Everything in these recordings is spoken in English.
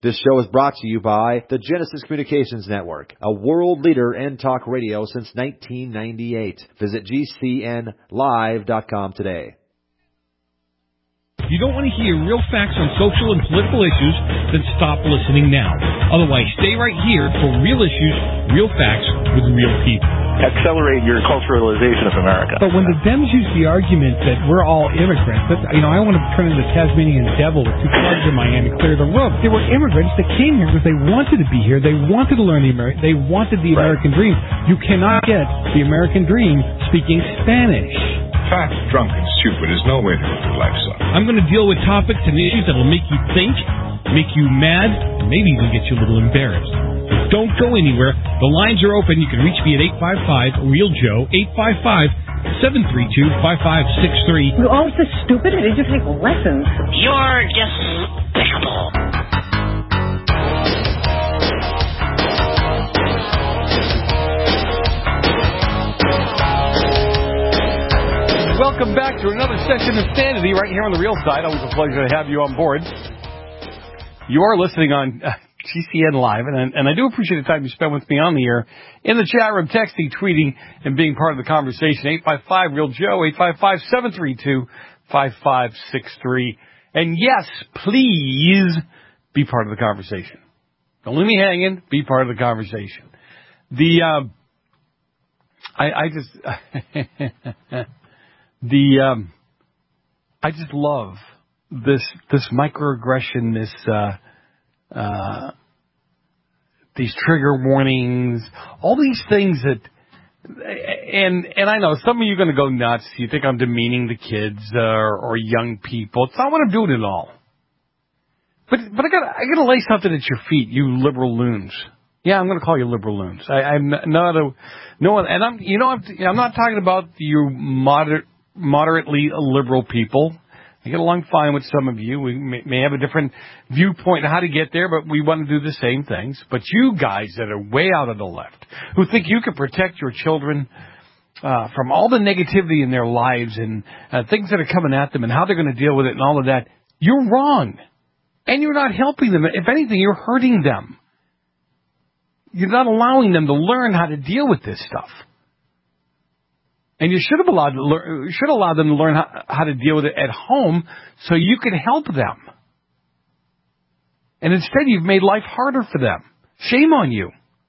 This show is brought to you by the Genesis Communications Network, a world leader in talk radio since 1998. Visit GCNlive.com today. If you don't want to hear real facts on social and political issues, then stop listening now. Otherwise, stay right here for real issues, real facts with real people. Accelerate your culturalization of America. But when the Dems use the argument that we're all immigrants, that's, I want to turn into the Tasmanian devil with two clubs in my hand and clear the room. They were immigrants that came here because they wanted to be here. They wanted to learn they wanted the American dream. You cannot get the American dream speaking Spanish. Fat, drunk, and stupid is no way to live your life, son. I'm going to deal with topics and issues that will make you think, make you mad, and maybe even get you a little embarrassed. But don't go anywhere. The lines are open. You can reach me at 855-REAL-JOE, 855-732-5563. You're all so stupid. I need to take lessons. You're despicable. Welcome back to another session of Sanity right here on the Real Side. Always a pleasure to have you on board. You are listening on GCN Live, and I do appreciate the time you spend with me on the air, in the chat room, texting, tweeting, and being part of the conversation. 855-REAL-JOE, 855-732-5563. And yes, please be part of the conversation. Don't leave me hanging. Be part of the conversation. I just love this microaggression, these trigger warnings, all these things that, and I know some of you are going to go nuts. You think I'm demeaning the kids or young people. It's not what I'm doing at all. But I gotta lay something at your feet, you liberal loons. Yeah, I'm going to call you liberal loons. I'm not and I'm not talking about you moderately liberal people. I get along fine with some of you. We may have a different viewpoint on how to get there, but we want to do the same things. But you guys that are way out of the left, who think you can protect your children from all the negativity in their lives and things that are coming at them and how they're going to deal with it and all of that, you're wrong. And you're not helping them. If anything, you're hurting them. You're not allowing them to learn how to deal with this stuff. And you should allow them to learn how to deal with it at home so you can help them. And instead, you've made life harder for them. Shame on you.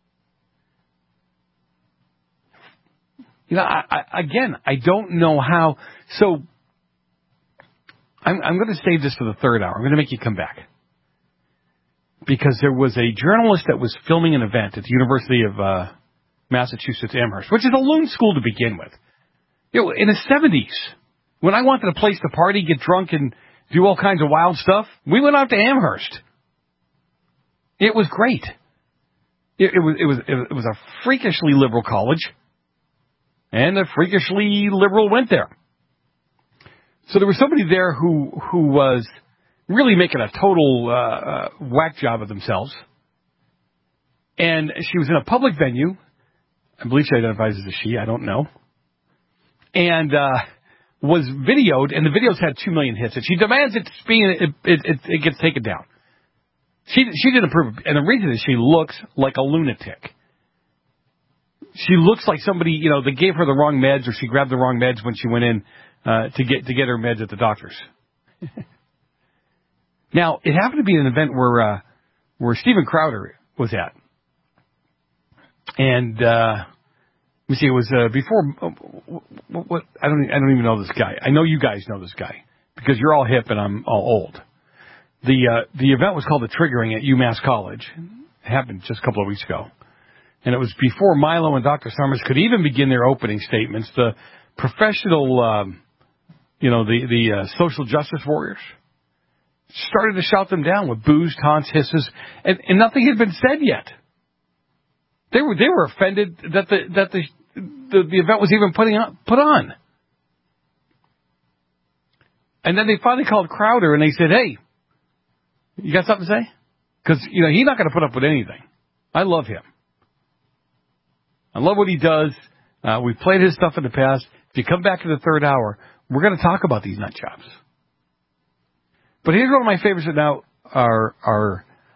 I don't know how. So I'm going to save this for the third hour. I'm going to make you come back. Because there was a journalist that was filming an event at the University of Massachusetts Amherst, which is a loon school to begin with. In the 70s, when I wanted a place to party, get drunk, and do all kinds of wild stuff, we went out to Amherst. It was great. It was a freakishly liberal college, and a freakishly liberal went there. So there was somebody there who was really making a total whack job of themselves. And she was in a public venue. I believe she identifies as a she. I don't know. And was videoed, and the videos had 2 million hits. And she demands it gets taken down. She didn't approve it. And the reason is she looks like a lunatic. She looks like somebody, they gave her the wrong meds, or she grabbed the wrong meds when she went in to get her meds at the doctor's. Now, it happened to be an event where Steven Crowder was at. And let me see, it was before what I don't even know this guy. I know you guys know this guy because you're all hip and I'm all old. The event was called The Triggering at UMass College. It happened just a couple of weeks ago. And it was before Milo and Dr. Summers could even begin their opening statements. The professional, the social justice warriors started to shout them down with boos, taunts, hisses, and nothing had been said yet. They were offended that the event was even put on. And then they finally called Crowder and they said, "Hey, you got something to say?" Because he's not going to put up with anything. I love him. I love what he does. We've played his stuff in the past. If you come back to the third hour, we're going to talk about these nut jobs. But here's one of my favorites that now are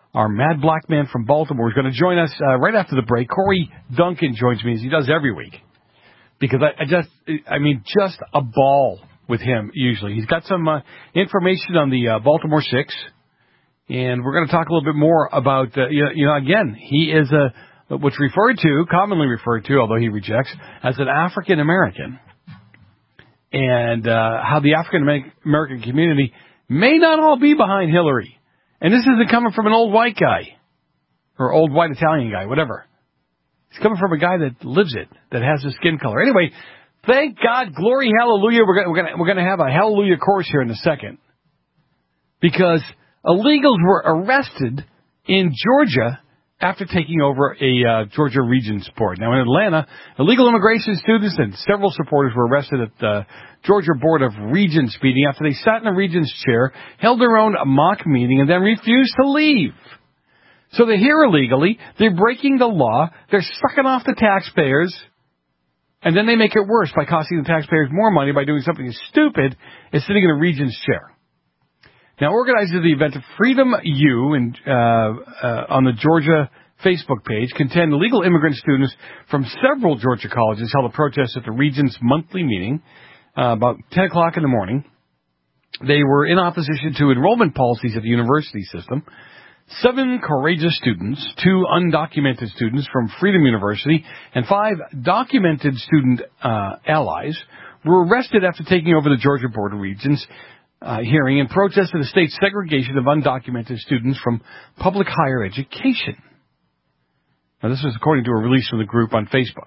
our mad black man from Baltimore, is going to join us right after the break. Corey Duncan joins me, as he does every week, because just a ball with him usually. He's got some information on the Baltimore Six, and we're going to talk a little bit more about, again, he is what's commonly referred to, although he rejects, as an African American, and how the African American community may not all be behind Hillary. And this isn't coming from an old white guy, or old white Italian guy, whatever. It's coming from a guy that lives it, that has the skin color. Anyway, thank God, glory, hallelujah. We're gonna have a hallelujah chorus here in a second, because illegals were arrested in Georgia after taking over a Georgia Regents Board. Now, in Atlanta, illegal immigration students and several supporters were arrested at the Georgia Board of Regents meeting after they sat in a regent's chair, held their own mock meeting, and then refused to leave. So they're here illegally, they're breaking the law, they're sucking off the taxpayers, and then they make it worse by costing the taxpayers more money by doing something as stupid as sitting in a regent's chair. Now, organizers of the event, Freedom U, on the Georgia Facebook page, contend illegal immigrant students from several Georgia colleges held a protest at the Regents' monthly meeting about 10 o'clock in the morning. They were in opposition to enrollment policies at the university system. 7 courageous students, 2 undocumented students from Freedom University, and 5 documented student allies were arrested after taking over the Georgia Board of Regents hearing in protest of the state's segregation of undocumented students from public higher education. Now, this was according to a release from the group on Facebook.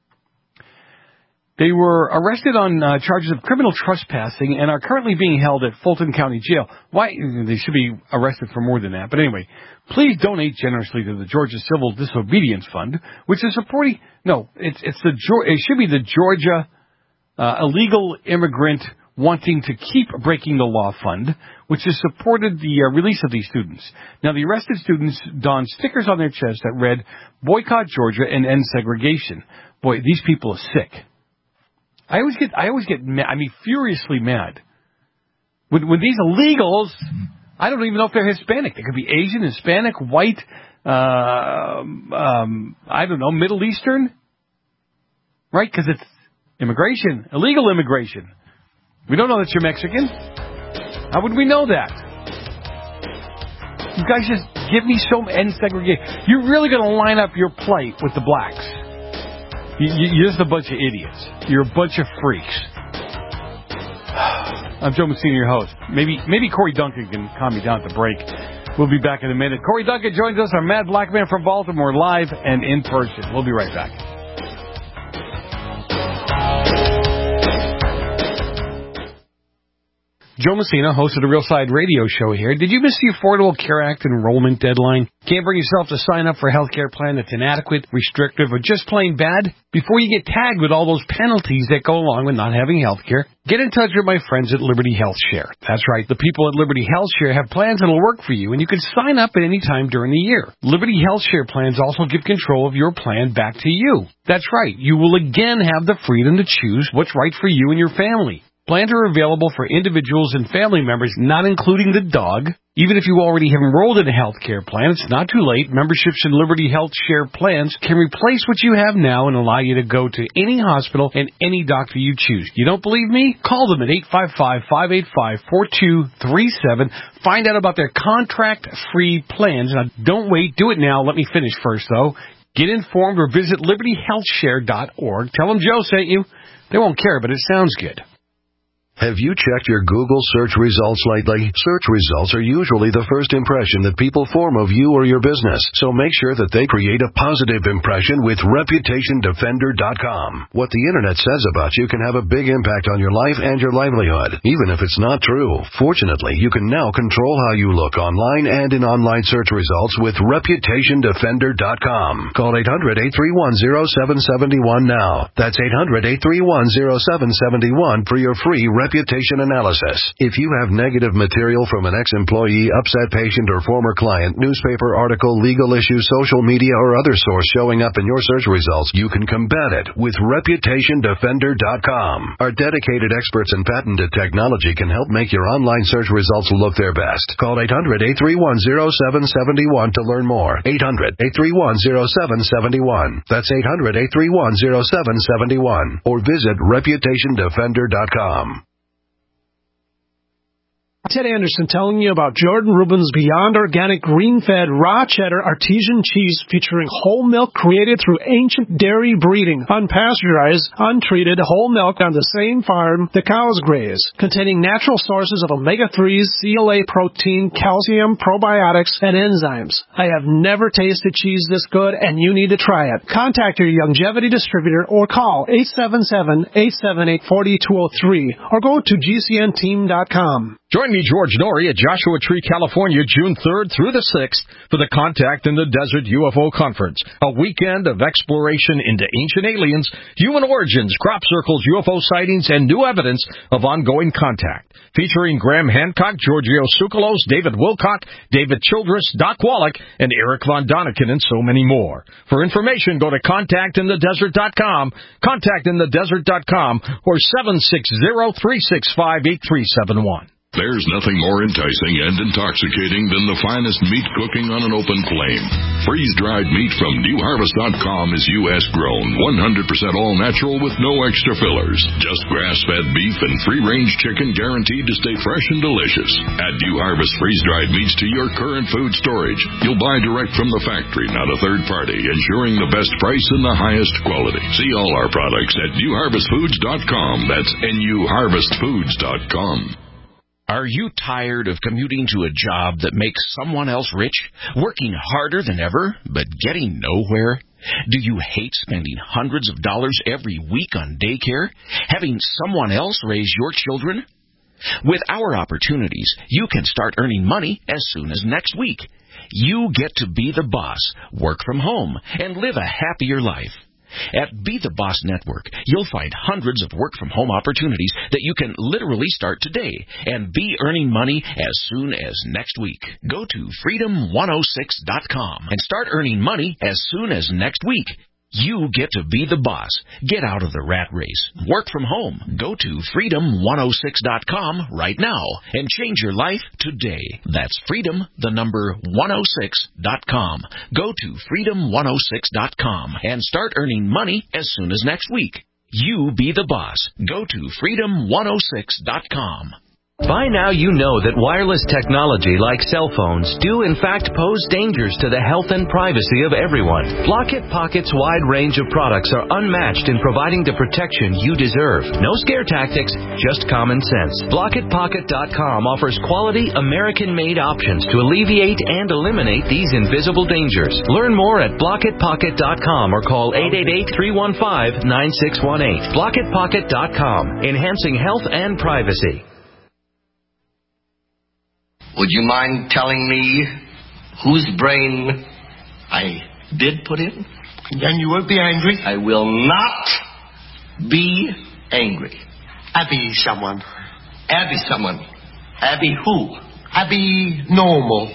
They were arrested on charges of criminal trespassing and are currently being held at Fulton County Jail. Why? They should be arrested for more than that. But anyway, please donate generously to the Georgia Civil Disobedience Fund, which is supporting. No, it should be the Georgia Illegal Immigrant Wanting to Keep Breaking the Law Fund, which has supported the release of these students. Now, the arrested students donned stickers on their chests that read, "Boycott Georgia and End Segregation." Boy, these people are sick. I always get mad, furiously mad. When these illegals, I don't even know if they're Hispanic. They could be Asian, Hispanic, white, I don't know, Middle Eastern. Right? Because it's immigration, illegal immigration. We don't know that you're Mexican. How would we know that? You guys just give me some end segregation. You're really going to line up your plight with the blacks. You're just a bunch of idiots. You're a bunch of freaks. I'm Joe Messina, your host. Maybe Corey Duncan can calm me down at the break. We'll be back in a minute. Corey Duncan joins us, our mad black man from Baltimore, live and in person. We'll be right back. Joe Messina, host of the Real Side Radio Show here. Did you miss the Affordable Care Act enrollment deadline? Can't bring yourself to sign up for a health care plan that's inadequate, restrictive, or just plain bad? Before you get tagged with all those penalties that go along with not having health care, get in touch with my friends at Liberty Health Share. That's right, the people at Liberty Health Share have plans that'll work for you, and you can sign up at any time during the year. Liberty Health Share plans also give control of your plan back to you. That's right, you will again have the freedom to choose what's right for you and your family. Plans are available for individuals and family members, not including the dog. Even if you already have enrolled in a health care plan, it's not too late. Memberships in Liberty Health Share plans can replace what you have now and allow you to go to any hospital and any doctor you choose. You don't believe me? Call them at 855-585-4237. Find out about their contract-free plans. Now, don't wait. Do it now. Let me finish first, though. Get informed or visit libertyhealthshare.org. Tell them Joe sent you. They won't care, but it sounds good. Have you checked your Google search results lately? Search results are usually the first impression that people form of you or your business, so make sure that they create a positive impression with ReputationDefender.com. What the Internet says about you can have a big impact on your life and your livelihood, even if it's not true. Fortunately, you can now control how you look online and in online search results with ReputationDefender.com. Call 800-831-0771 now. That's 800-831-0771 for your free reputation analysis. If you have negative material from an ex-employee, upset patient, or former client, newspaper article, legal issue, social media, or other source showing up in your search results, you can combat it with ReputationDefender.com. Our dedicated experts in patented technology can help make your online search results look their best. Call 800-831-0771 to learn more. 800-831-0771. That's 800-831-0771. Or visit ReputationDefender.com. Ted Anderson telling you about Jordan Rubin's Beyond Organic Green-Fed Raw Cheddar Artesian Cheese featuring whole milk created through ancient dairy breeding, unpasteurized, untreated whole milk on the same farm the cows graze, containing natural sources of omega-3s, CLA protein, calcium, probiotics, and enzymes. I have never tasted cheese this good, and you need to try it. Contact your Longevity distributor or call 877-878-4203 or go to GCNteam.com. Join me, George Norrie, at Joshua Tree, California, June 3rd through the 6th for the Contact in the Desert UFO Conference, a weekend of exploration into ancient aliens, human origins, crop circles, UFO sightings, and new evidence of ongoing contact. Featuring Graham Hancock, Giorgio Tsoukalos, David Wilcock, David Childress, Doc Wallach, and Eric Von Daniken, and so many more. For information, go to contactinthedesert.com, contactinthedesert.com, or 760-365-8371. There's nothing more enticing and intoxicating than the finest meat cooking on an open flame. Freeze-dried meat from NewHarvest.com is U.S. grown, 100% all natural with no extra fillers. Just grass-fed beef and free-range chicken guaranteed to stay fresh and delicious. Add New Harvest freeze-dried meats to your current food storage. You'll buy direct from the factory, not a third party, ensuring the best price and the highest quality. See all our products at NewHarvestFoods.com. That's NewHarvestFoods.com. Are you tired of commuting to a job that makes someone else rich, working harder than ever, but getting nowhere? Do you hate spending hundreds of dollars every week on daycare, having someone else raise your children? With our opportunities, you can start earning money as soon as next week. You get to be the boss, work from home, and live a happier life. At Be the Boss Network, you'll find hundreds of work-from-home opportunities that you can literally start today and be earning money as soon as next week. Go to freedom106.com and start earning money as soon as next week. You get to be the boss. Get out of the rat race. Work from home. Go to freedom106.com right now and change your life today. That's freedom106.com. Go to freedom106.com and start earning money as soon as next week. You be the boss. Go to freedom106.com. By now you know that wireless technology like cell phones do in fact pose dangers to the health and privacy of everyone. Block-It Pocket's wide range of products are unmatched in providing the protection you deserve. No scare tactics, just common sense. BlockItPocket.com offers quality American-made options to alleviate and eliminate these invisible dangers. Learn more at BlockItPocket.com or call 888-315-9618. BlockItPocket.com, enhancing health and privacy. Would you mind telling me whose brain I did put in? Then you won't be angry? I will not be angry. Abby someone. Abby someone. Abby who? Abby normal.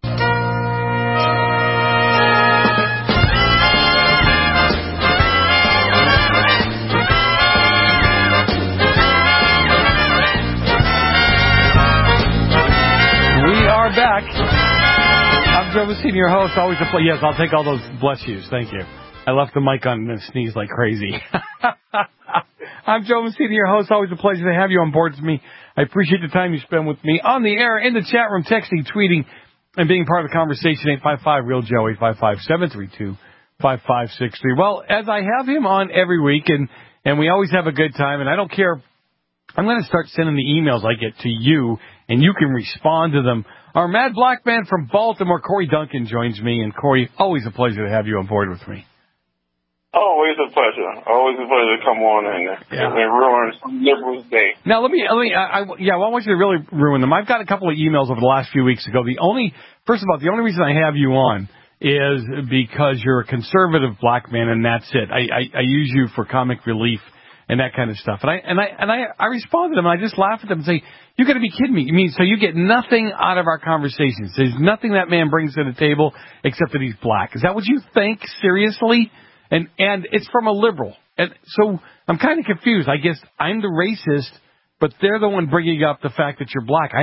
Back. I'm Joe Messina, your host. Always a pleasure. Yes, I'll take all those bless yous. Thank you. I left the mic on and sneezed like crazy. I'm Joe Messina, your host. Always a pleasure to have you on board with me. I appreciate the time you spend with me on the air, in the chat room, texting, tweeting, and being part of the conversation. 855-REAL-JOE, 855-732-5563. Well, as I have him on every week, and we always have a good time, and I don't care. I'm going to start sending the emails I get to you, and you can respond to them. Our Mad Black Man from Baltimore, Corey Duncan, joins me. And, Corey, always a pleasure to have you on board with me. Always a pleasure. Always a pleasure to come on and ruin some liberals' day. Now, I want you to really ruin them. I've got a couple of emails over the last few weeks ago. First of all, the only reason I have you on is because you're a conservative black man, and that's it. I use you for comic relief and that kind of stuff. And I respond to them. And I just laugh at them and say, "You got to be kidding me! You mean so you get nothing out of our conversations? There's nothing that man brings to the table except that he's black. Is that what you think? Seriously?" And it's from a liberal. And so I'm kind of confused. I guess I'm the racist, but they're the one bringing up the fact that you're black.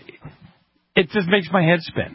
It just makes my head spin.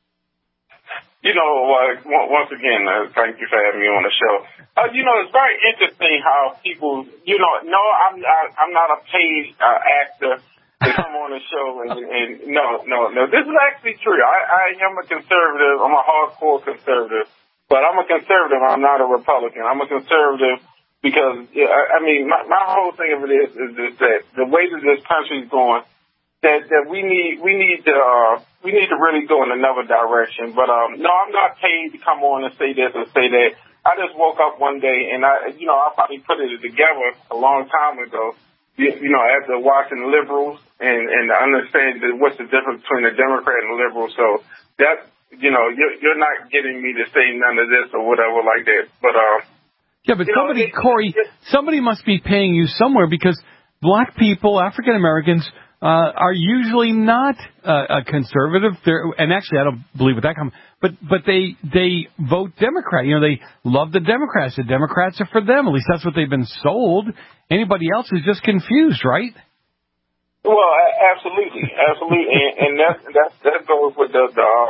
You know, once again, thank you for having me on the show. You know, it's very interesting how people, you know, no, I'm not a paid actor to come on the show, and no. This is actually true. I am a conservative. I'm a hardcore conservative, but I'm a conservative. I'm not a Republican. I'm a conservative because, I mean, my whole thing of it is that the way that this country is going, that we need to really go in another direction. But no, I'm not paid to come on and say this or say that. I just woke up one day and I probably put it together a long time ago. You know, after watching the liberals and understanding what's the difference between a Democrat and a liberal. So that, you know, you're not getting me to say none of this or whatever like that. But yeah, but somebody, Corey, somebody must be paying you somewhere because black people, African Americans, are usually not conservative. And actually, I don't believe what that comes. But they vote Democrat. You know, they love the Democrats. The Democrats are for them. At least that's what they've been sold. Anybody else is just confused, right? Well, absolutely, and that goes with the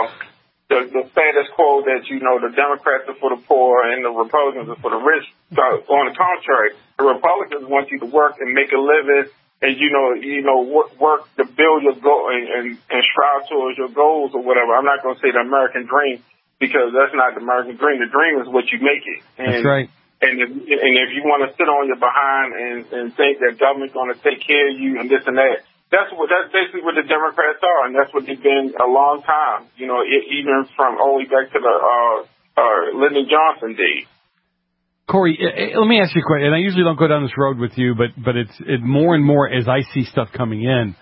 status quo that, you know, the Democrats are for the poor and the Republicans are for the rich. So on the contrary, the Republicans want you to work and make a living. And, you know, work to build your goal and strive towards your goals or whatever. I'm not going to say the American dream because that's not the American dream. The dream is what you make it. And, that's right. And if you want to sit on your behind and think that government's going to take care of you and this and that, that's basically what the Democrats are, and that's what they've been a long time. You know, even from all the way back to the Lyndon Johnson days. Corey, let me ask you a question, and I usually don't go down this road with you, but it's more and more as I see stuff coming in.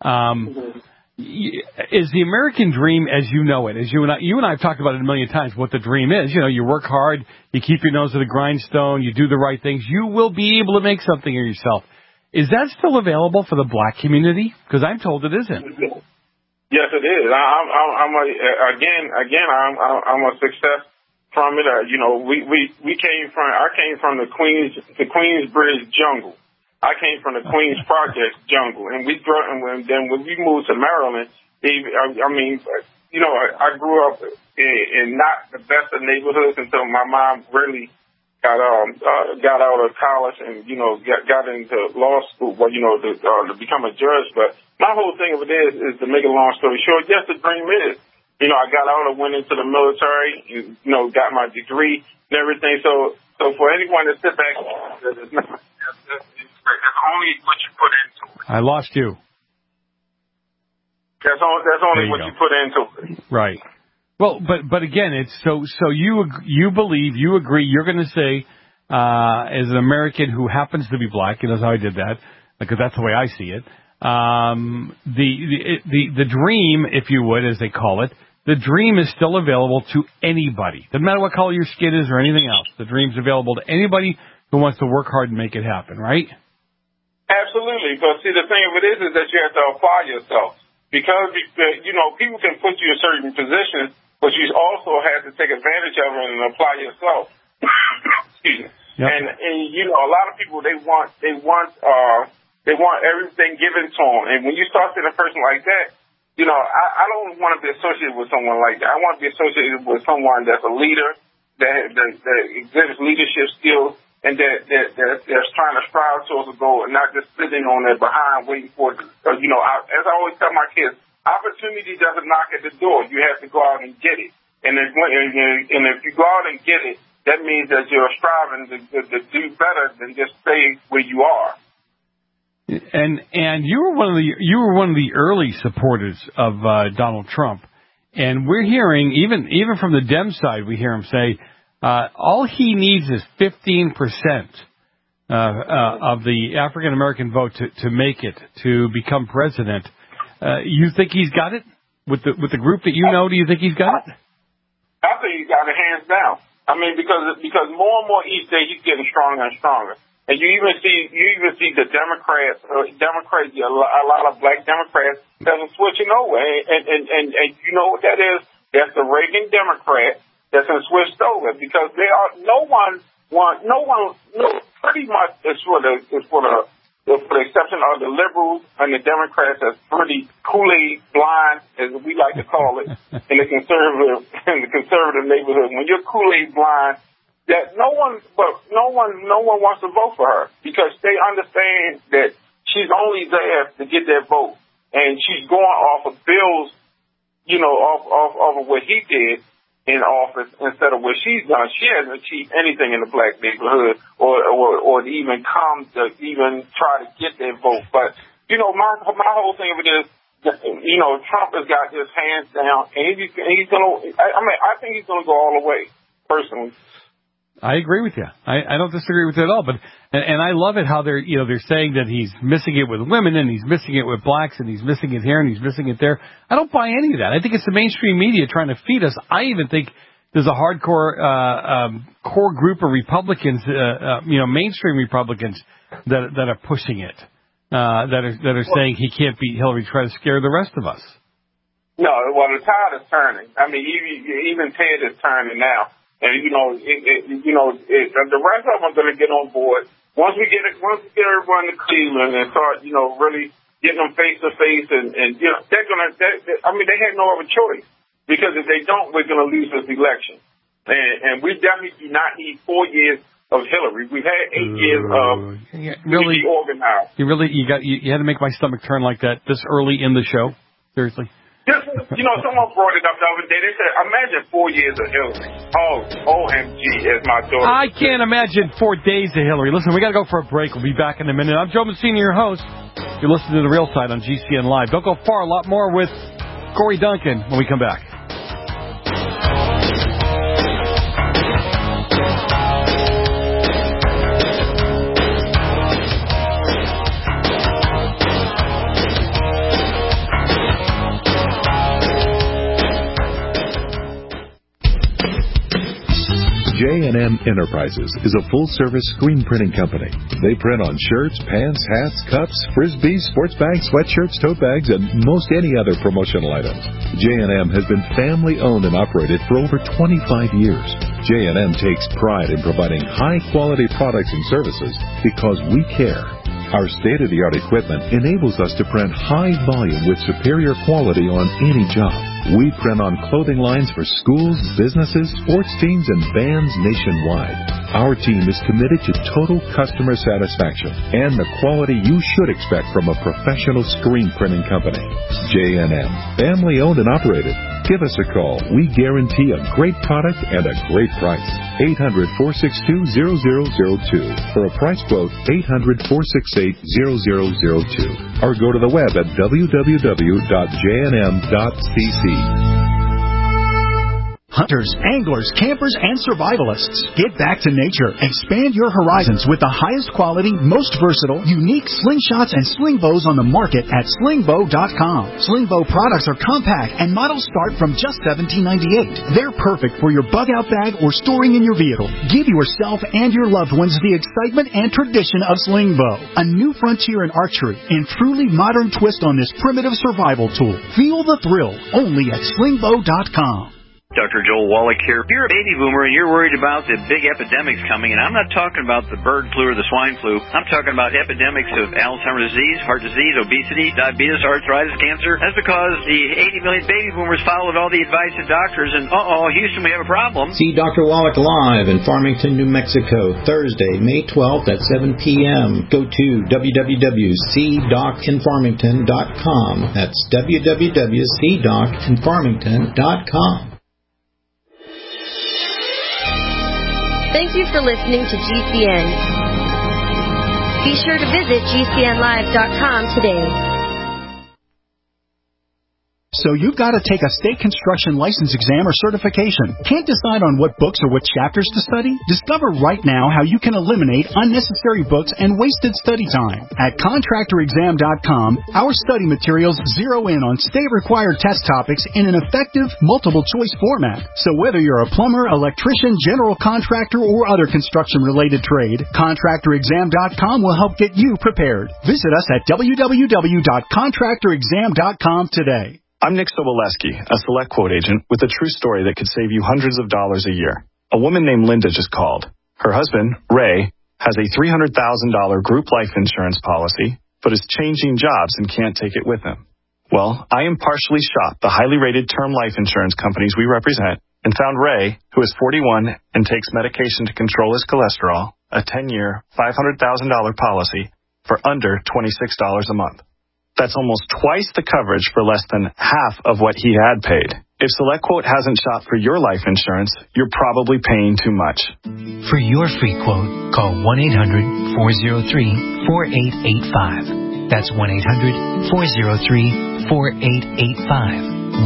Is the American dream, as you know it, as you and I have talked about it a million times, what the dream is? You know, you work hard, you keep your nose to the grindstone, you do the right things, you will be able to make something of yourself. Is that still available for the black community? Because I'm told it isn't. Yes, it is. I'm a success from it. You know, I came from the Queensbridge jungle. I came from the Queens Project jungle, and then when we moved to Maryland, I mean, you know, I grew up in not the best of neighborhoods until my mom really got out of college and, you know, got into law school, well, you know, to become a judge. But my whole thing of it is to make a long story short, yes, the dream is. You know, I got out and went into the military, you know, got my degree and everything. So for anyone to sit back, it's only what you put into it. I lost you. That's only what you put into it. Right. Well, but again, it's so you believe, you agree, you're going to say, as an American who happens to be black, you know how I did that, because that's the way I see it. The dream, if you would, as they call it, the dream is still available to anybody. Doesn't matter what color your skin is or anything else. The dream's available to anybody who wants to work hard and make it happen, right? Absolutely. But see, the thing of it is that you have to apply yourself. Because, you know, people can put you in certain positions, but you also have to take advantage of it and apply yourself. Excuse me. Yep. And, you know, a lot of people, they want everything given to them. And when you start seeing a person like that, you know, I don't want to be associated with someone like that. I want to be associated with someone that's a leader, that exhibits leadership skills, and that's trying to strive towards a goal and not just sitting on their behind waiting for it. You know, as I always tell my kids, opportunity doesn't knock at the door. You have to go out and get it. And if you go out and get it, that means that you're striving to do better than just stay where you are. And you were one of the early supporters of Donald Trump, and we're hearing even from the Dem side, we hear him say all he needs is 15% of the African American vote to make it to become president. You think he's got it with the group that you know? Do you think he's got it? I think he's got it hands down. I mean, because more and more each day he's getting stronger and stronger. And you even see the Democrats, a lot of black Democrats that are switching over. And you know what that is? That's the Reagan Democrat that's been switched over because pretty much it's for the exception of the liberals and the Democrats that's pretty Kool-Aid blind, as we like to call it, in the conservative neighborhood. When you're Kool-Aid blind, that no one wants to vote for her because they understand that she's only there to get their vote, and she's going off of Bill's, off of what he did in office instead of what she's done. She hasn't achieved anything in the black neighborhood or even come to even try to get their vote. But my whole thing of it is, Trump has got his hands down, and he's gonna. I think he's gonna go all the way, personally. I agree with you. I don't disagree with it at all. But and I love it how they're saying that he's missing it with women and he's missing it with blacks and he's missing it here and he's missing it there. I don't buy any of that. I think it's the mainstream media trying to feed us. I even think there's a hardcore core group of Republicans, mainstream Republicans that are pushing it, that are saying he can't beat Hillary, try to scare the rest of us. No, well, the tide is turning. I mean, even Ted is turning now. And the rest of them are going to get on board once we get everyone to Cleveland and start, really getting them face to face, and they're going to. They have no other choice because if they don't, we're going to lose this election. And we definitely do not need 4 years of Hillary. We've had 8 years of really organized. You had to make my stomach turn like that this early in the show. Seriously. Someone brought it up the other day. They said, imagine 4 years of Hillary. Oh, OMG, as my daughter. I can't imagine 4 days of Hillary. Listen, we got to go for a break. We'll be back in a minute. I'm Joe Messina, your host. You're listening to The Real Side on GCN Live. Don't go far. A lot more with Corey Duncan when we come back. J&M Enterprises is a full-service screen printing company. They print on shirts, pants, hats, cups, frisbees, sports bags, sweatshirts, tote bags, and most any other promotional items. J&M has been family-owned and operated for over 25 years. J&M takes pride in providing high-quality products and services because we care. Our state-of-the-art equipment enables us to print high volume with superior quality on any job. We print on clothing lines for schools, businesses, sports teams, and bands nationwide. Our team is committed to total customer satisfaction and the quality you should expect from a professional screen printing company. J&M, family-owned and operated. Give us a call. We guarantee a great product and a great price. 800-462-0002. For a price quote, 800-468-0002. Or go to the web at www.jnm.cc. Hunters, anglers, campers, and survivalists. Get back to nature. Expand your horizons with the highest quality, most versatile, unique slingshots and sling bows on the market at slingbow.com. Slingbow products are compact and models start from just $17.98. They're perfect for your bug-out bag or storing in your vehicle. Give yourself and your loved ones the excitement and tradition of Slingbow, a new frontier in archery and truly modern twist on this primitive survival tool. Feel the thrill only at slingbow.com. Dr. Joel Wallach here. If you're a baby boomer and you're worried about the big epidemics coming, and I'm not talking about the bird flu or the swine flu, I'm talking about epidemics of Alzheimer's disease, heart disease, obesity, diabetes, arthritis, cancer. That's because the 80 million baby boomers followed all the advice of doctors, and Houston, we have a problem. See Dr. Wallach live in Farmington, New Mexico, Thursday, May 12th at 7 p.m. Go to www.cdocinfarmington.com. That's www.cdocinfarmington.com. Thank you for listening to GCN. Be sure to visit GCNlive.com today. So you've got to take a state construction license exam or certification. Can't decide on what books or what chapters to study? Discover right now how you can eliminate unnecessary books and wasted study time. At contractorexam.com, our study materials zero in on state-required test topics in an effective, multiple-choice format. So whether you're a plumber, electrician, general contractor, or other construction-related trade, contractorexam.com will help get you prepared. Visit us at www.contractorexam.com today. I'm Nick Soboleski, a Select Quote agent with a true story that could save you hundreds of dollars a year. A woman named Linda just called. Her husband, Ray, has a $300,000 group life insurance policy, but is changing jobs and can't take it with him. Well, I impartially shopped the highly rated term life insurance companies we represent and found Ray, who is 41 and takes medication to control his cholesterol, a 10-year, $500,000 policy for under $26 a month. That's almost twice the coverage for less than half of what he had paid. If SelectQuote hasn't shopped for your life insurance, you're probably paying too much. For your free quote, call 1-800-403-4885. That's 1-800-403-4885.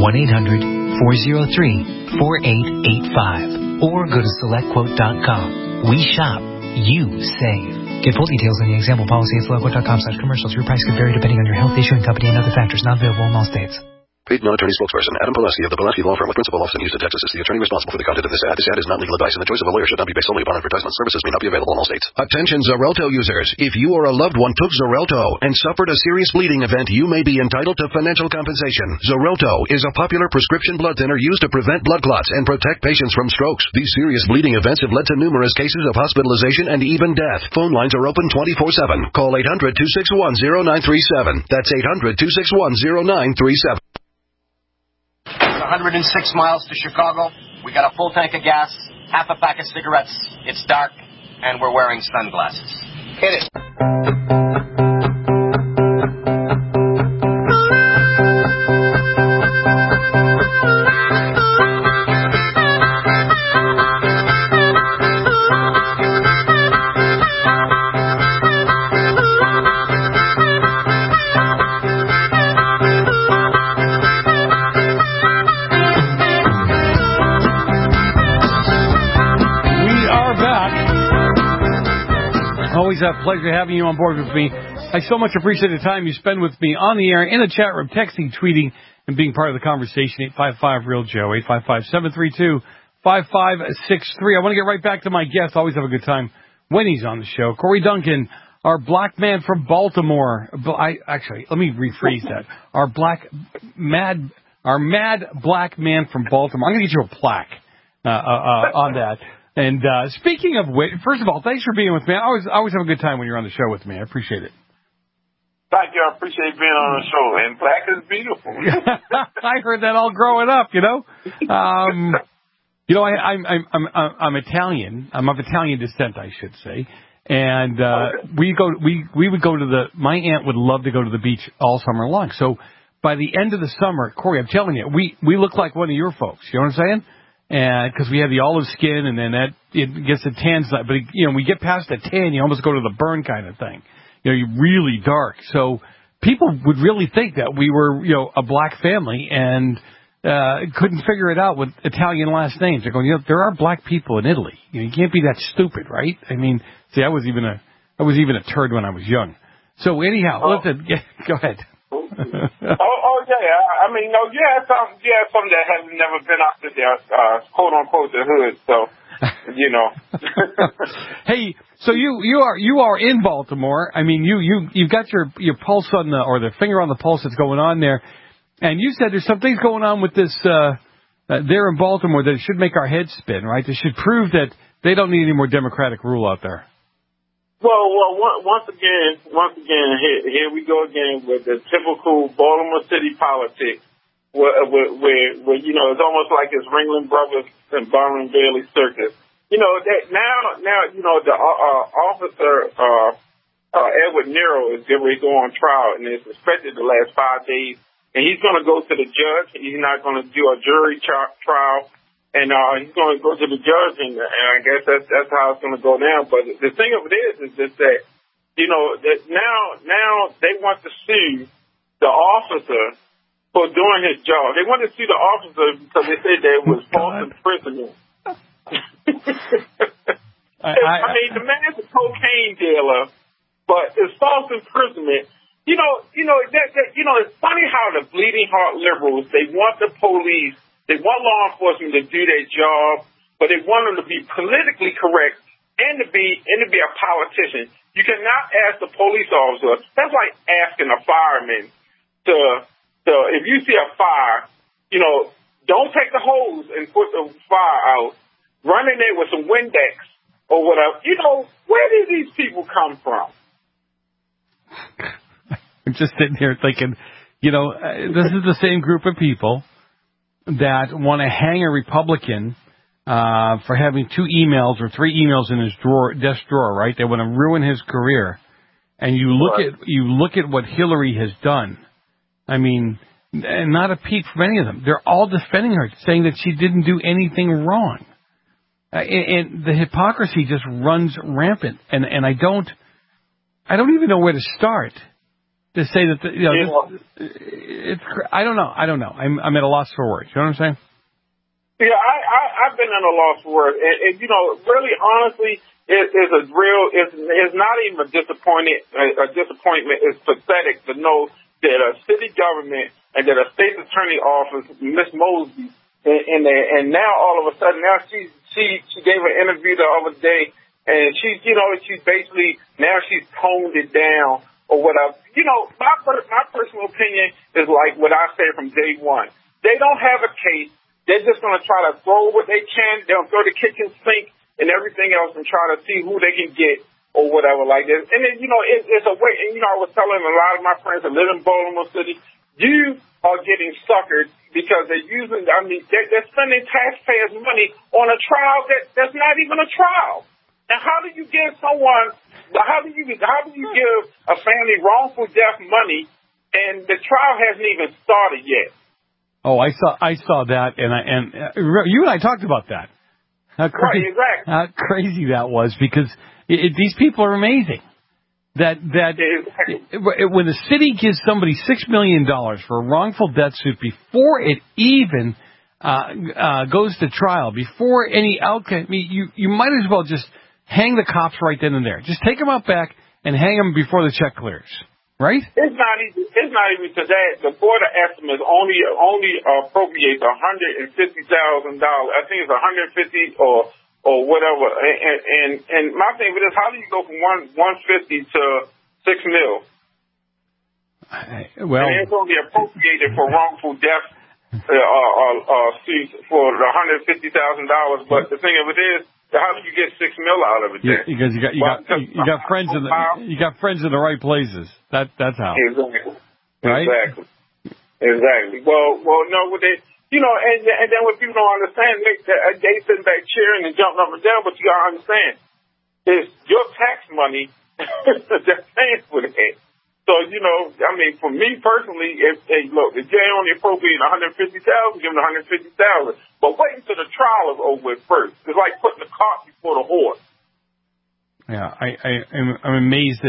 1-800-403-4885. Or go to SelectQuote.com. We shop, you save. Get full details in the example policy at SelectQuote.com/commercials. Your price could vary depending on your health, issuing company, and other factors. Not available in all states. Paid non-attorney spokesperson Adam Pulaski of the Pulaski Law Firm with principal office in Houston, Texas, is the attorney responsible for the content of this ad. This ad is not legal advice, and the choice of a lawyer should not be based solely upon advertisement. Services may not be available in all states. Attention Xarelto users. If you or a loved one took Xarelto and suffered a serious bleeding event, you may be entitled to financial compensation. Xarelto is a popular prescription blood thinner used to prevent blood clots and protect patients from strokes. These serious bleeding events have led to numerous cases of hospitalization and even death. Phone lines are open 24/7. Call 800-261-0937. That's 800-261-0937. 106 miles to Chicago. We got a full tank of gas, half a pack of cigarettes. It's dark, and we're wearing sunglasses. Hit it. Always a pleasure having you on board with me. I so much appreciate the time you spend with me on the air, in the chat room, texting, tweeting, and being part of the conversation. 855-REAL-JOE, 855-732-5563. I want to get right back to my guest. Always have a good time when he's on the show. Corey Duncan, our black man from Baltimore. Let me rephrase that. Our mad black man from Baltimore. I'm going to get you a plaque on that. And speaking of which, first of all, thanks for being with me. I always have a good time when you're on the show with me. I appreciate it. Thank you. I appreciate being on the show. And black is beautiful. I heard that all growing up. I'm Italian. I'm of Italian descent, I should say. And we would go to my aunt would love to go to the beach all summer long. So by the end of the summer, Corey, I'm telling you, we look like one of your folks. You know what I'm saying? And because we have the olive skin, and then it gets the tan side. But we get past the tan, you almost go to the burn kind of thing. You're really dark. So people would really think that we were, a black family, and couldn't figure it out with Italian last names. They're going, there are black people in Italy. You can't be that stupid, right? I mean, see, I was even a turd when I was young. So anyhow, listen, go ahead. Some that have never been out to their quote unquote the hood. So, Hey, so you are in Baltimore. I mean, you've got your pulse on the finger on the pulse that's going on there, and you said there's some things going on with this there in Baltimore that should make our heads spin, right? That should prove that they don't need any more Democratic rule out there. Well, once again, here we go again with the typical Baltimore City politics, where it's almost like it's Ringling Brothers and Byron Bailey circus. That now the officer Edward Nero is going to go on trial, and it's expected to last 5 days. And he's going to go to the judge. He's not going to do a jury trial. And he's going to go to the judge, and I guess that's how it's going to go down. But the thing of it is just that, that now they want to sue the officer for doing his job. They wanted to see the officer because they said there was false imprisonment. I mean, the man's a cocaine dealer, but it's false imprisonment. You know, it's funny how the bleeding heart liberals, they want the police, they want law enforcement to do their job, but they want them to be politically correct and to be a politician. You cannot ask the police officer. That's like asking a fireman to if you see a fire, don't take the hose and put the fire out. Run in there with some Windex or whatever. Where did these people come from? I'm just sitting here thinking, this is the same group of people that want to hang a Republican for having 2 emails or 3 emails in his desk drawer, right? They want to ruin his career. And you look at what Hillary has done. I mean, and not a peep from any of them. They're all defending her, saying that she didn't do anything wrong. And the hypocrisy just runs rampant. And I don't even know where to start to say that I don't know. I'm at a loss for words. You know what I'm saying? Yeah, I've been at a loss for words, and really, honestly, it's not even a disappointment. It's pathetic to know that a city government and that a state attorney office, Miss Mosby, in there, and now all of a sudden, now she gave an interview the other day, and she's basically now she's toned it down or whatever. My personal opinion is like what I said from day one. They don't have a case. They're just going to try to throw what they can. They'll throw the kitchen sink and everything else and try to see who they can get or whatever like this. And then, it's a way. And, I was telling a lot of my friends that live in Baltimore City, you are getting suckered because they're they're spending taxpayers' money on a trial that's not even a trial. Now, how do you give a family wrongful death money and the trial hasn't even started yet? Oh, I saw that, and you and I talked about that. How crazy, right, exactly. How crazy that was, because these people are amazing. That when the city gives somebody $6 million for a wrongful death suit before it even goes to trial, before any outcome, you might as well just hang the cops right then and there. Just take them out back and hang them before the check clears. Right? It's not even today. The Board of Estimates only appropriates $150,000. I think it's $150 or whatever. And my thing with this, how do you go from $150 to $6 million? Well, and it's only appropriated for wrongful death suits for the $150,000. But the thing of it is, how do you get $6 million out of it? Yeah, because you got friends in the right places. That's how. Exactly. Right. Exactly. Well, no, and then what people don't understand, they sitting back cheering and jumping up and down, but you gotta understand, it's your tax money that's paying for that. So, for me personally, if they only appropriate $150,000, give them $150,000. But wait until the trial is over with first. It's like putting the cart before the horse. Yeah, I'm amazed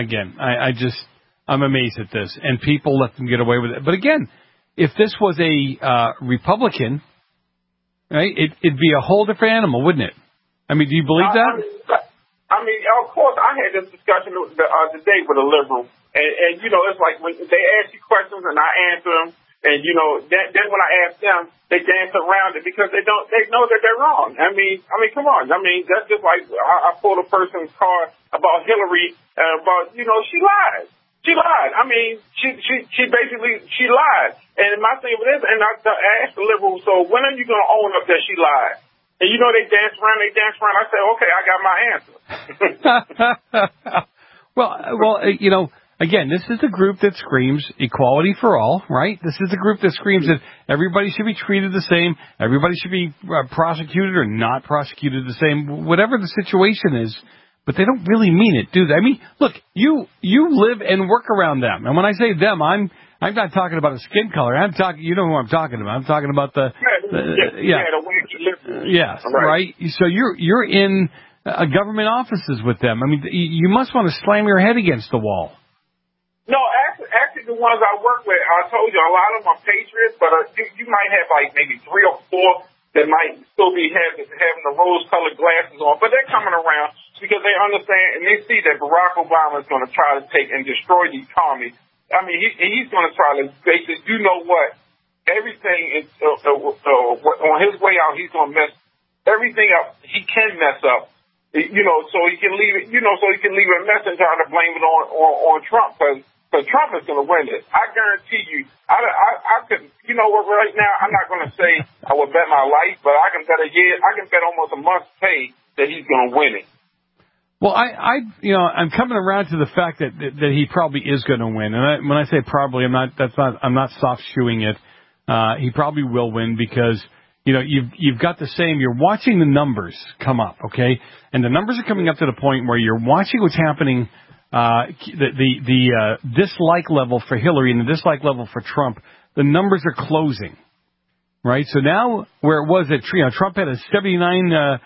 I'm amazed at this. And people let them get away with it. But again, if this was a Republican, right, it'd be a whole different animal, wouldn't it? I mean, do you believe that? Of course, I had this discussion today with a liberal. And it's like when they ask you questions and I answer them, and then when I ask them, they dance around it because they know that they're wrong. I mean, come on. That's just like I pulled a person's car about Hillary, she lied. She lied. She basically lied. And my thing with this, and I asked the liberal, so when are you going to own up that she lied? And they dance around. I said, okay, I got my answer. Well, again, this is a group that screams equality for all, right? This is a group that screams that everybody should be treated the same, everybody should be prosecuted or not prosecuted the same, whatever the situation is. But they don't really mean it, do they? I mean, look, you live and work around them, and when I say them, I'm not talking about a skin color. You know who I'm talking about. I'm talking about the way you live. Yes, right. So you're in government offices with them. I mean, you must want to slam your head against the wall. No, actually, the ones I work with, I told you, a lot of them are patriots, but you might have like maybe 3 or 4 that might still be having the rose-colored glasses on, but they're coming around because they understand and they see that Barack Obama is going to try to take and destroy the economy. I mean, he's going to try to basically, you know what, everything is on his way out. He's going to mess everything up. He can mess up, you know, so he can leave it, you know, so he can leave a mess and try to blame it on Trump because Trump is going to win this. I guarantee you. I could, you know what? Right now, I'm not going to say I would bet my life, but I can bet I can bet almost a month's pay that he's going to win it. Well, I'm coming around to the fact that he probably is going to win, and when I say probably, I'm not soft shoeing it. He probably will win because you know you've got the same. You're watching the numbers come up, okay, and the numbers are coming up to the point where you're watching what's happening. The dislike level for Hillary and the dislike level for Trump, the numbers are closing, right? So now where it was that Trump had a 79%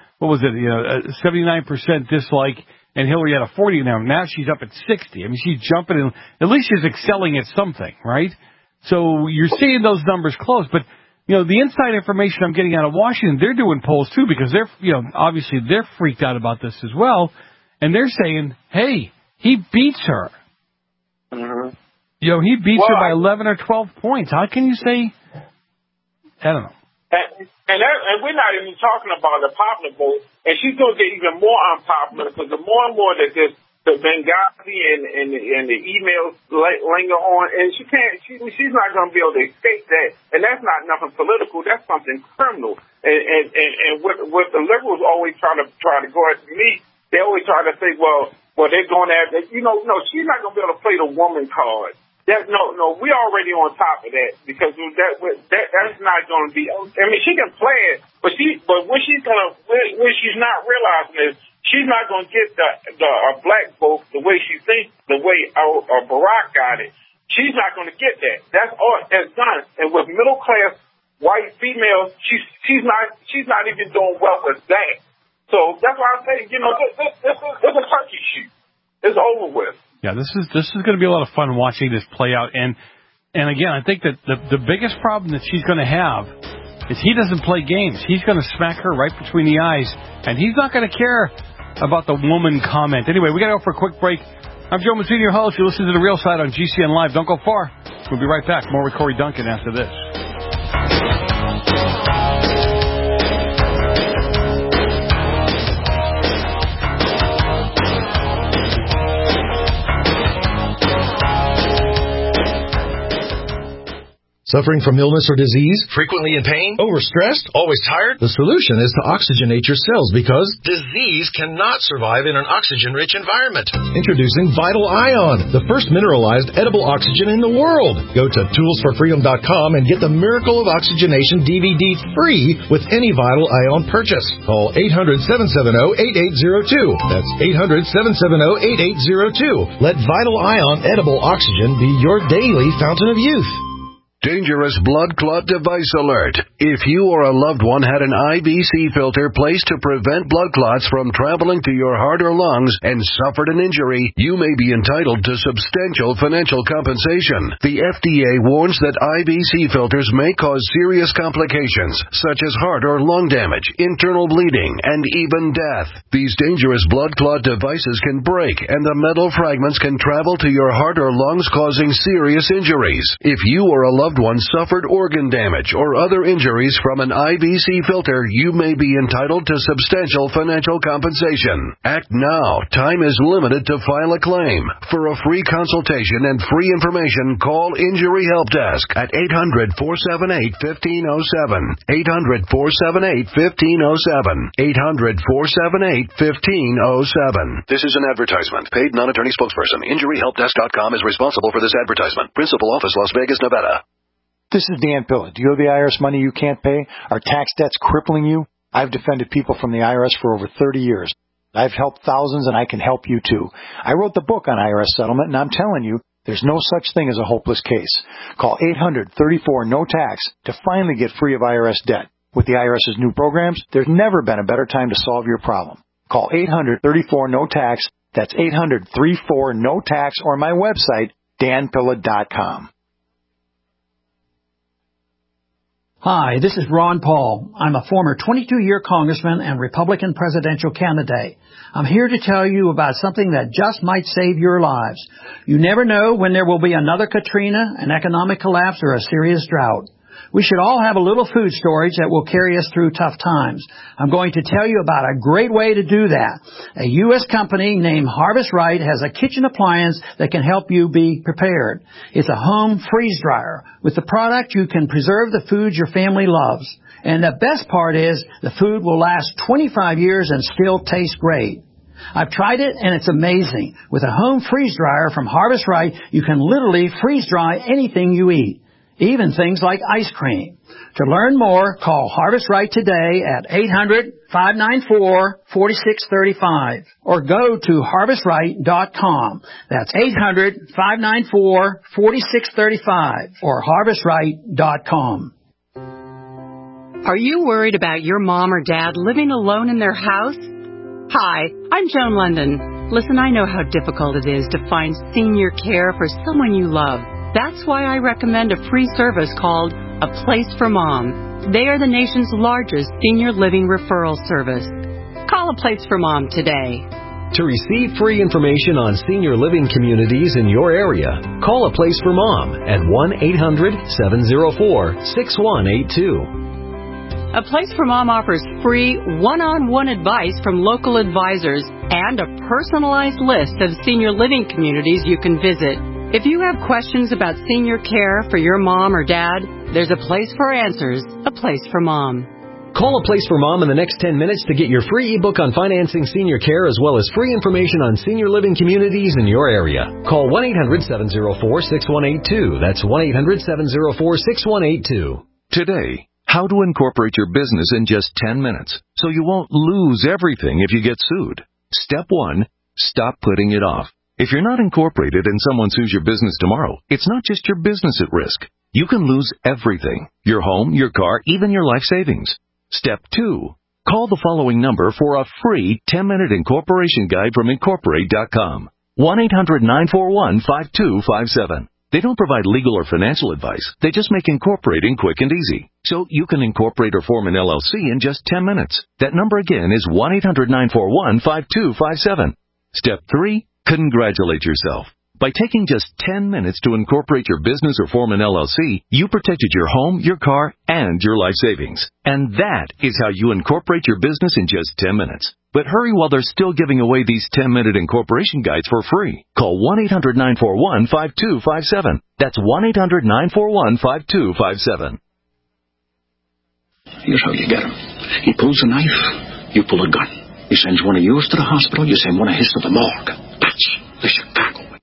dislike and Hillary had a 40 now she's up at 60. I mean, she's jumping in, at least she's excelling at something, right? So you're seeing those numbers close, but you know, the inside information I'm getting out of Washington, they're doing polls too because they're, you know, obviously they're freaked out about this as well, and they're saying, hey, he beats her. Mm-hmm. You know, he beats her by 11 or 12 points. How can you say? I don't know. And we're not even talking about the popular vote. And she's going to get even more unpopular because the more and more that the Benghazi and the emails linger on, and she's not going to be able to escape that. And that's not nothing political. That's something criminal. And what the liberals always try to go after me, they always try to say, well, they're going after, no, she's not going to be able to play the woman card. No, we're already on top of that because that's not going to be, I mean, she can play it, but what she's not realizing is she's not going to get the black vote the way she thinks, the way Barack got it. She's not going to get that. That's all that's done. And with middle class white females, she's not even doing well with that. So that's why I say, you know, this is a turkey shoot. It's over with. Yeah, this is going to be a lot of fun watching this play out. And again, I think that the biggest problem that she's going to have is he doesn't play games. He's going to smack her right between the eyes, and he's not going to care about the woman comment. Anyway, we got to go for a quick break. I'm Joe Mazzini, your host. You listen to The Real Side on GCN Live. Don't go far. We'll be right back. More with Corey Duncan after this. Suffering from illness or disease? Frequently in pain? Overstressed? Always tired? The solution is to oxygenate your cells because disease cannot survive in an oxygen-rich environment. Introducing Vital Ion, the first mineralized edible oxygen in the world. Go to toolsforfreedom.com and get the Miracle of Oxygenation DVD free with any Vital Ion purchase. Call 800-770-8802. That's 800-770-8802. Let Vital Ion edible oxygen be your daily fountain of youth. Dangerous blood clot device alert. If you or a loved one had an IBC filter placed to prevent blood clots from traveling to your heart or lungs and suffered an injury, you may be entitled to substantial financial compensation. The FDA warns that IBC filters may cause serious complications, such as heart or lung damage, internal bleeding, and even death. These dangerous blood clot devices can break, and the metal fragments can travel to your heart or lungs, causing serious injuries. If you or a loved one suffered organ damage or other injuries from an IBC filter, you may be entitled to substantial financial compensation. Act now. Time is limited to file a claim. For a free consultation and free information, call Injury Help Desk at 800-478-1507. 800-478-1507. 800-478-1507. This is an advertisement. Paid non-attorney spokesperson. InjuryHelpDesk.com is responsible for this advertisement. Principal office, Las Vegas, Nevada. This is Dan Pilla. Do you owe the IRS money you can't pay? Are tax debts crippling you? I've defended people from the IRS for over 30 years. I've helped thousands, and I can help you too. I wrote the book on IRS settlement, and I'm telling you, there's no such thing as a hopeless case. Call 800-34-NO-TAX to finally get free of IRS debt. With the IRS's new programs, there's never been a better time to solve your problem. Call 800-34-NO-TAX. That's 800-34-NO-TAX, or my website, danpilla.com. Hi, this is Ron Paul. I'm a former 22-year congressman and Republican presidential candidate. I'm here to tell you about something that just might save your lives. You never know when there will be another Katrina, an economic collapse, or a serious drought. We should all have a little food storage that will carry us through tough times. I'm going to tell you about a great way to do that. A U.S. company named Harvest Right has a kitchen appliance that can help you be prepared. It's a home freeze dryer. With the product, you can preserve the foods your family loves. And the best part is the food will last 25 years and still taste great. I've tried it, and it's amazing. With a home freeze dryer from Harvest Right, you can literally freeze dry anything you eat, even things like ice cream. To learn more, call Harvest Right today at 800-594-4635 or go to harvestright.com. That's 800-594-4635 or harvestright.com. Are you worried about your mom or dad living alone in their house? Hi, I'm Joan London. Listen, I know how difficult it is to find senior care for someone you love. That's why I recommend a free service called A Place for Mom. They are the nation's largest senior living referral service. Call A Place for Mom today. To receive free information on senior living communities in your area, call A Place for Mom at 1-800-704-6182. A Place for Mom offers free one-on-one advice from local advisors and a personalized list of senior living communities you can visit. If you have questions about senior care for your mom or dad, there's a place for answers, A Place for Mom. Call A Place for Mom in the next 10 minutes to get your free ebook on financing senior care as well as free information on senior living communities in your area. Call 1-800-704-6182. That's 1-800-704-6182. Today, how to incorporate your business in just 10 minutes so you won't lose everything if you get sued. Step 1, stop putting it off. If you're not incorporated and someone sues your business tomorrow, it's not just your business at risk. You can lose everything: your home, your car, even your life savings. Step 2, call the following number for a free 10-minute incorporation guide from Incorporate.com. 1-800-941-5257. They don't provide legal or financial advice. They just make incorporating quick and easy. So you can incorporate or form an LLC in just 10 minutes. That number again is 1-800-941-5257. Step 3, congratulate yourself. By taking just 10 minutes to incorporate your business or form an LLC, you protected your home, your car, and your life savings. And that is how you incorporate your business in just 10 minutes. But hurry while they're still giving away these 10-minute incorporation guides for free. Call 1-800-941-5257. That's 1-800-941-5257. Here's how you get him. He pulls a knife, you pull a gun. He sends one of yours to the hospital, you send one of his to the morgue. That's the Chicago way.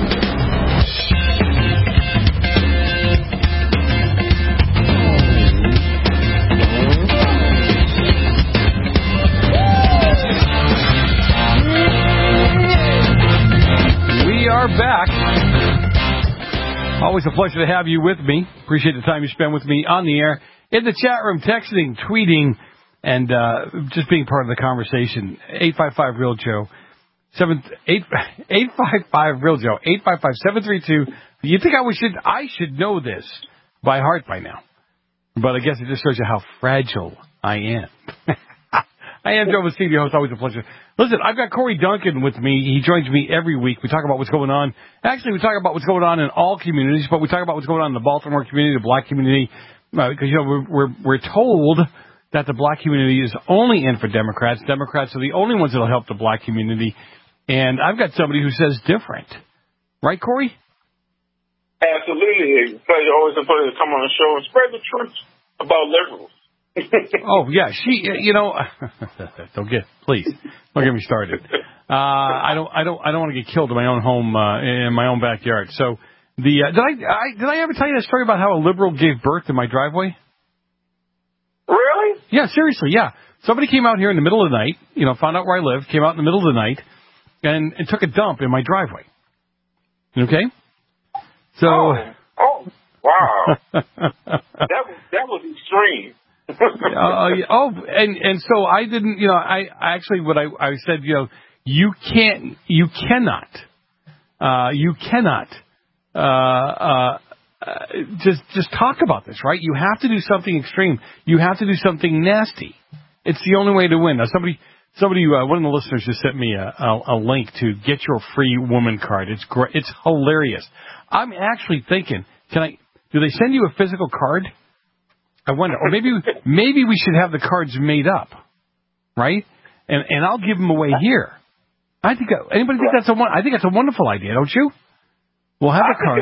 We are back. Always a pleasure to have you with me. Appreciate the time you spend with me on the air, in the chat room, texting, tweeting, and just being part of the conversation. 855-REAL-JOE. 855-REAL-JOE. 855-732. You think I should know this by heart by now. But I guess it just shows you how fragile I am. I am Joe Vecchio, host. Always a pleasure. Listen, I've got Corey Duncan with me. He joins me every week. We talk about what's going on. Actually, we talk about what's going on in all communities, but we talk about what's going on in the Baltimore community, the black community, because we're told that the black community is only in for Democrats. Democrats are the only ones that will help the black community. And I've got somebody who says different. Right, Corey? Absolutely. It's a pleasure, always a pleasure to come on the show and spread the truth about liberals. Oh, yeah. Don't get me started. I don't want to get killed in my own home, in my own backyard. So did I ever tell you that story about how a liberal gave birth in my driveway? Really? Yeah, seriously, yeah. Somebody came out here in the middle of the night, found out where I lived, came out in the middle of the night, and took a dump in my driveway. Okay? So. Oh, wow. that was extreme. And so I didn't, I actually, what I said, you cannot just talk about this, right? You have to do something extreme. You have to do something nasty. It's the only way to win. Now, somebody, one of the listeners just sent me a link to get your free woman card. It's great. It's hilarious. I'm actually thinking, do they send you a physical card? I wonder, or maybe we should have the cards made up, right? And I'll give them away here. I think anybody think that's I think that's a wonderful idea, don't you? We'll have a card.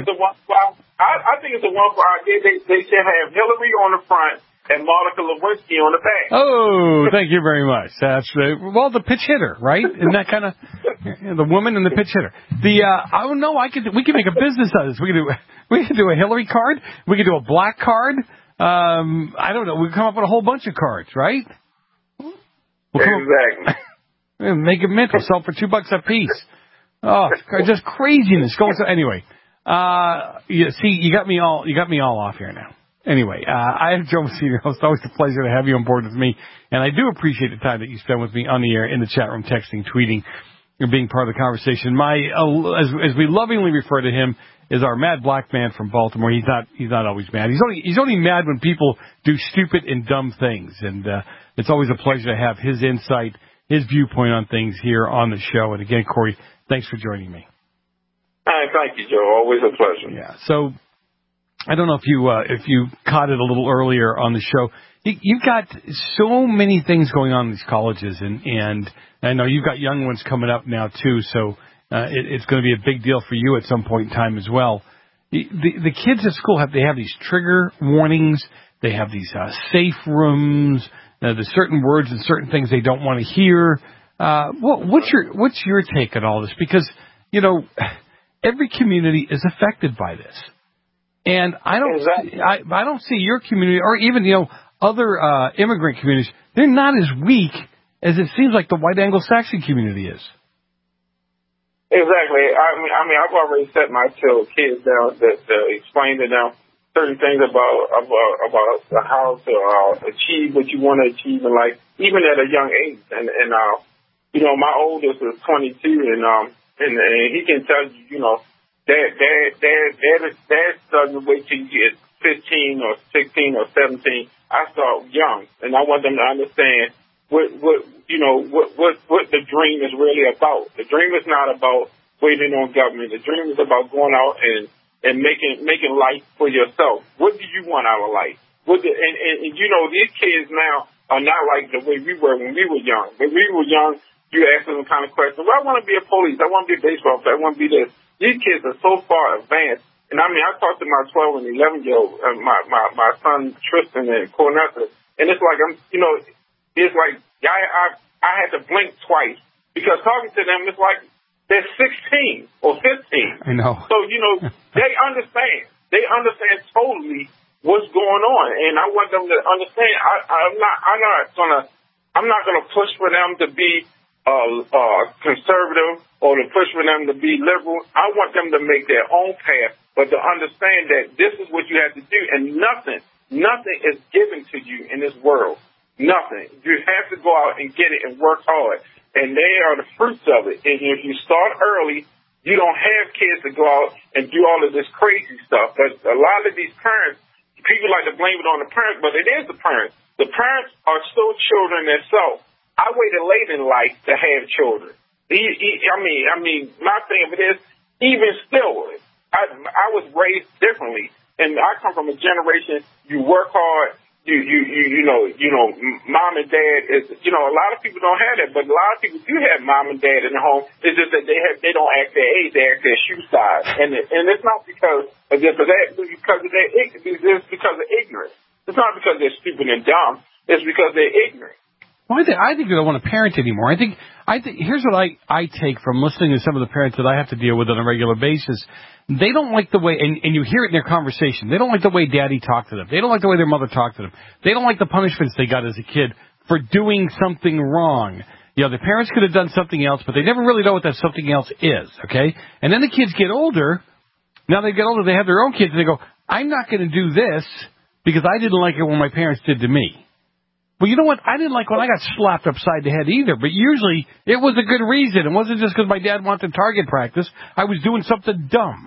I think it's a wonderful idea. They should have Hillary on the front and Monica Lewinsky on the back. Oh, thank you very much. That's well, the pitch hitter, right? Isn't that kind of the woman and the pitch hitter? We could make a business out of this. We could do a Hillary card. We could do a black card. I don't know. We come up with a whole bunch of cards, right? Exactly. Make it mint. We'll sell for $2 a piece. Oh, just craziness going. So anyway, you got me all off here now. Anyway, I am Joe Messina. It's always a pleasure to have you on board with me, and I do appreciate the time that you spend with me on the air, in the chat room, texting, tweeting, and being part of the conversation. As we lovingly refer to him, is our mad black man from Baltimore. He's not always mad. He's only mad when people do stupid and dumb things, and it's always a pleasure to have his insight, his viewpoint on things here on the show. And again, Corey, thanks for joining me. Thank you, Joe. Always a pleasure. Yeah. So I don't know if you caught it a little earlier on the show. You've got so many things going on in these colleges, and I know you've got young ones coming up now too. So it's going to be a big deal for you at some point in time as well. The kids at school have these trigger warnings. They have these safe rooms. There's certain words and certain things they don't want to hear. What's your take on all this? Because every community is affected by this, and I don't see your community or even other immigrant communities. They're not as weak as it seems like the white Anglo-Saxon community is. Exactly. I mean, I've already set my kids down to explain to them certain things about how to achieve what you want to achieve in life, even at a young age. And my oldest is 22, and he can tell you, Dad doesn't wait till you get 15 or 16 or 17. I start young, and I want them to understand what the dream is really about. The dream is not about waiting on government. The dream is about going out and making life for yourself. What do you want out of life? These kids now are not like the way we were when we were young. When we were young, you ask them kind of questions. Well, I want to be a police. I want to be a baseball player. I want to be this. These kids are so far advanced. And I talked to my 12 and 11-year-old, my son Tristan and Cornetta, and it's like I had to blink twice because talking to them, it's like they're 16 or 15. I know. So they understand. They understand totally what's going on, and I want them to understand. I'm not gonna push for them to be conservative or to push for them to be liberal. I want them to make their own path, but to understand that this is what you have to do, and nothing is given to you in this world. Nothing. You have to go out and get it and work hard, and they are the fruits of it. And if you start early, you don't have kids to go out and do all of this crazy stuff. But a lot of these parents, people like to blame it on the parents, but it is the parents. The parents are still children themselves. I waited late in life to have children. My thing of it is, even still, I was raised differently, and I come from a generation. You work hard. Mom and dad is. A lot of people don't have that, but a lot of people do have mom and dad in the home. It's just that they don't act their age; they act their shoe size, and it's not because of this or that. It's because of it's because of ignorance. It's not because they're stupid and dumb. It's because they're ignorant. Well, I think they don't want to parent anymore. I think here's what I take from listening to some of the parents that I have to deal with on a regular basis. They don't like the way, and you hear it in their conversation, they don't like the way daddy talked to them. They don't like the way their mother talked to them. They don't like the punishments they got as a kid for doing something wrong. The parents could have done something else, but they never really know what that something else is, okay? And then the kids get older. Now they get older, they have their own kids, and they go, I'm not going to do this because I didn't like it when my parents did to me. Well, you know what? I didn't like when I got slapped upside the head either, but usually it was a good reason. It wasn't just because my dad wanted target practice. I was doing something dumb.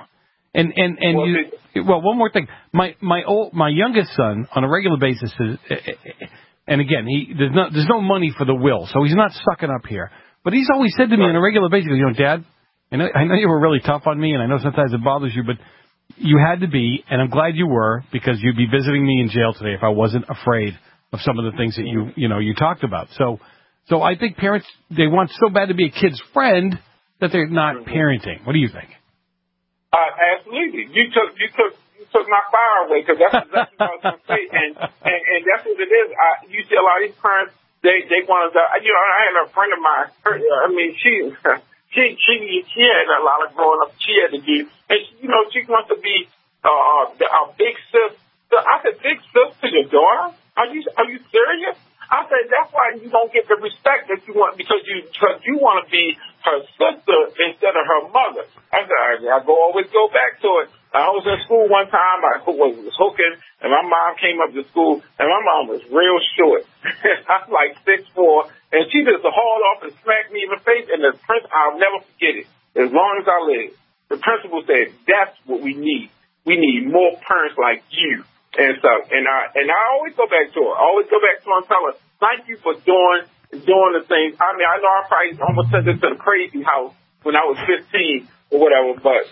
Well, one more thing. My youngest son on a regular basis is, and again, there's no money for the will, so he's not sucking up here. But he's always said to me on a regular basis, Dad, I know you were really tough on me, and I know sometimes it bothers you, but you had to be, and I'm glad you were, because you'd be visiting me in jail today if I wasn't afraid of some of the things that you talked about. So I think parents, they want so bad to be a kid's friend that they're not parenting. What do you think? Absolutely. You took my fire away, because that's exactly what I was going to say, and that's what it is. You see a lot of these parents, they want to. I had a friend of mine. She had a lot of growing up she had to do, and she wants to be a big sis. I said, big sis to your daughter? Are you serious? I said, that's why you don't get the respect that you want, because you want to be her sister instead of her mother. I said, I always go back to it. I was in school one time, I was hooking, and my mom came up to school, and my mom was real short. I was like 6'4", and she just hauled off and smacked me in the face, and I'll never forget it, as long as I live. The principal said, that's what we need. We need more parents like you. And stuff, and I always go back to her. I always go back to her and tell her, thank you for doing the things. I mean, I know I probably almost sent her to the crazy house when I was 15 or whatever, but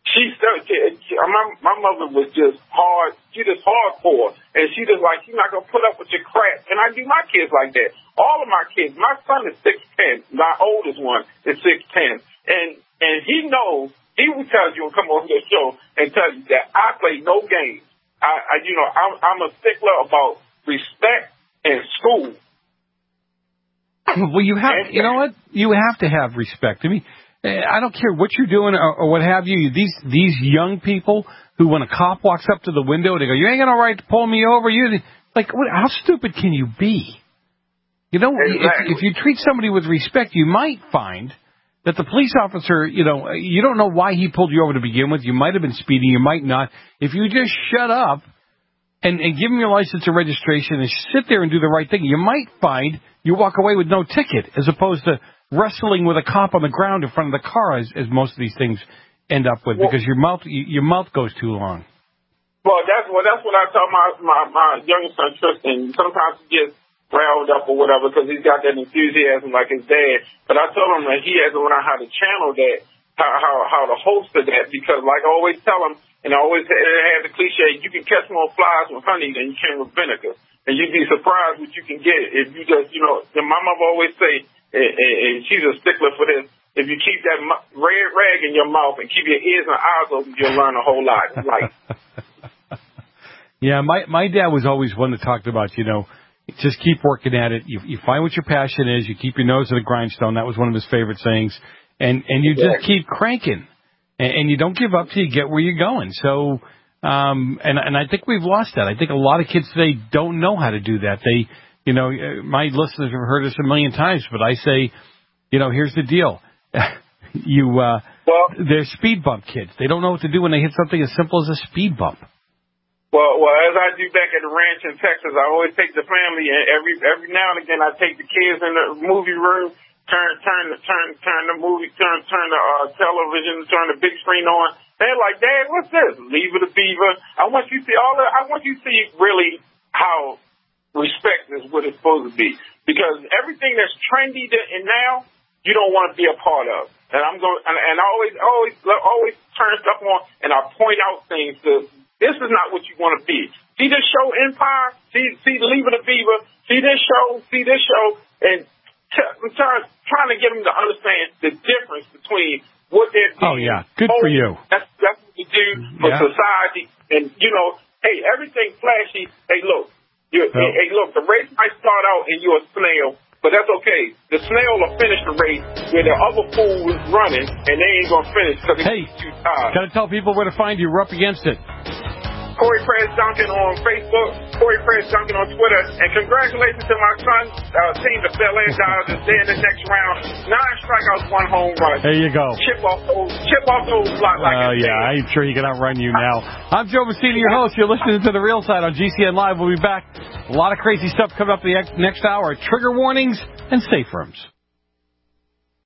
my mother was just hard. She just hardcore, and she just she's not gonna put up with your crap. And I do my kids like that. All of my kids. My son is 6'10". My oldest one is 6'10", and he knows. He will tell you and come on the show and tell you that I play no games. I'm a stickler about respect in school. Well, you know what? You have to have respect. I mean, I don't care what you're doing or what have you. These young people who, when a cop walks up to the window, they go, "You ain't got no right to pull me over." How stupid can you be? Exactly. If you treat somebody with respect, you might find that the police officer, you don't know why he pulled you over to begin with. You might have been speeding. You might not. If you just shut up and give him your license and registration and sit there and do the right thing, you might find you walk away with no ticket, as opposed to wrestling with a cop on the ground in front of the car, as most of these things end up with, because your mouth goes too long. Well, that's what I tell my youngest son, Tristan. Sometimes he gets riled up or whatever because he's got that enthusiasm like his dad. But I told him that he has to learn how to channel that, how to host that, because like I always tell him, and I always have the cliche, you can catch more flies with honey than you can with vinegar. And you'd be surprised what you can get if you just, and my mother always say, and she's a stickler for this, if you keep that red rag in your mouth and keep your ears and eyes open, you'll learn a whole lot in life. Yeah, my dad was always one that talked about, just keep working at it. You find what your passion is. You keep your nose to the grindstone. That was one of his favorite sayings. And you just keep cranking. And you don't give up till you get where you're going. So, and I think we've lost that. I think a lot of kids today don't know how to do that. They, my listeners have heard this a million times, but I say, here's the deal. They're speed bump kids. They don't know what to do when they hit something as simple as a speed bump. Well, as I do back at the ranch in Texas, I always take the family, and every now and again I take the kids in the movie room, turn the television, turn the big screen on. They're like, "Dad, what's this? Leave It a Beaver." I want you to see I want you to see really how respect is what it's supposed to be, because everything that's trendy and now you don't want to be a part of. And I'm going, and I always turn stuff on, and I point out things to. This is not what you want to be. See this show, Empire? See Leave It a Beaver? See this show? And I'm trying to get them to understand the difference between what they're doing. Oh, yeah. Good for you. That's what you do for society. And, hey, everything flashy. Hey, look. The race might start out and you're a snail, but that's okay. The snail will finish the race where the other fool is running, and they ain't going to finish because they're too tired. Got to tell people where to find you. We're up against it. Corey Press Duncan on Facebook, Corey Press Duncan on Twitter, and congratulations to my son's team, the Bel Air Dodgers. They're in the next round. 9 strikeouts, 1 home run. There you go. Chip off those blocks like oh, yeah, I'm sure he can outrun you now. I'm Joe Messina, your host. You're listening to The Real Side on GCN Live. We'll be back. A lot of crazy stuff coming up the next hour. Trigger warnings and safe rooms.